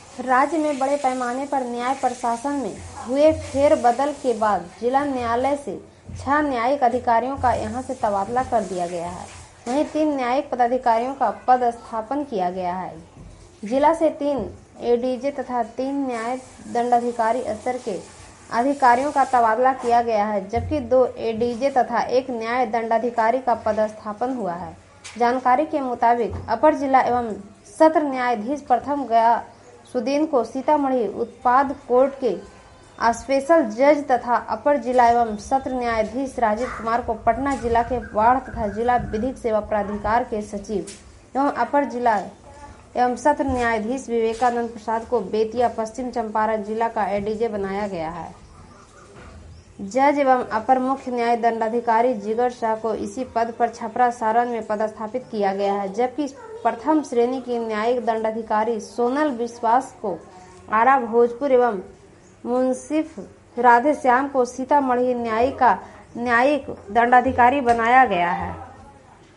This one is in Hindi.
राज्य में बड़े पैमाने पर न्याय प्रशासन में हुए फेरबदल के बाद जिला न्यायालय से 6 न्यायिक अधिकारियों का यहां से तबादला कर दिया गया है। वहीं 3 न्यायिक पदाधिकारियों का पदस्थापन किया गया है। जिला से 3 एडीजे तथा 3 न्याय दंडाधिकारी स्तर के अधिकारियों का तबादला किया गया है, जबकि 2 एडीजे तथा 1 न्याय दंडाधिकारी का पदस्थापन हुआ है। जानकारी के मुताबिक अपर जिला एवं सत्र न्यायाधीश प्रथम गया सुदीन को सीतामढ़ी उत्पाद कोर्ट के स्पेशल जज तथा अपर जिला एवं सत्र न्यायाधीश राजीव कुमार को पटना जिला के बाढ़ तथा जिला विधिक सेवा प्राधिकार के सचिव एवं अपर जिला एवं सत्र न्यायाधीश विवेकानंद प्रसाद को बेतिया पश्चिम चंपारण जिला का एडीजे बनाया गया है। जज एवं अपर मुख्य न्याय दंडाधिकारी जिगर शाह को इसी पद पर छपरा सारण में पदस्थापित किया गया है, जबकि प्रथम श्रेणी की न्यायिक दंडाधिकारी सोनल विश्वास को आरा भोजपुर एवं मुंसिफ राधे श्याम को सीतामढ़ी न्यायिक दंडाधिकारी बनाया गया है।